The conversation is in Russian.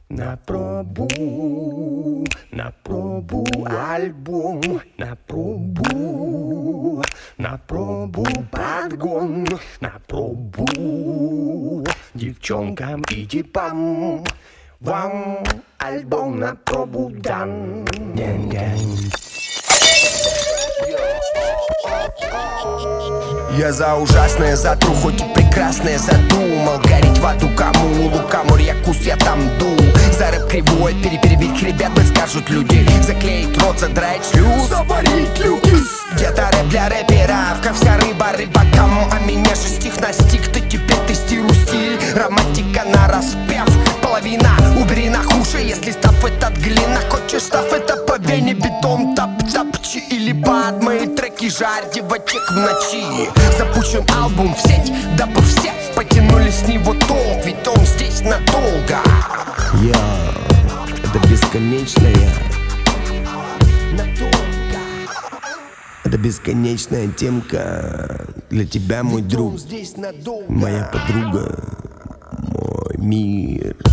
На пробу альбом, на пробу подгон, на пробу девчонкам и типам. Вам альбом на пробу дан. Я за ужасное затру, хоть и прекрасное задумал. Гореть в аду кому, лукамур, якус я там дул. За рэп кривой перебить ребят, скажут люди. Заклеить рот, задраить шлюз, заварить люки. Где-то рэп для рэперов, как вся рыба рыбакам. А меня же стих настиг, ты теперь тестируй стиль. Романтика на распев, половина убери на хуже. Если став этот глина, хочешь став это по вене бетон. Тап-тапчи или под мои треки жарь девочек в ночи. Запущен альбом в сеть, дабы все потянули с него толк. Ведь он здесь надолго. Это бесконечная, надолго. Это бесконечная темка для тебя, мой друг, моя подруга, мой мир.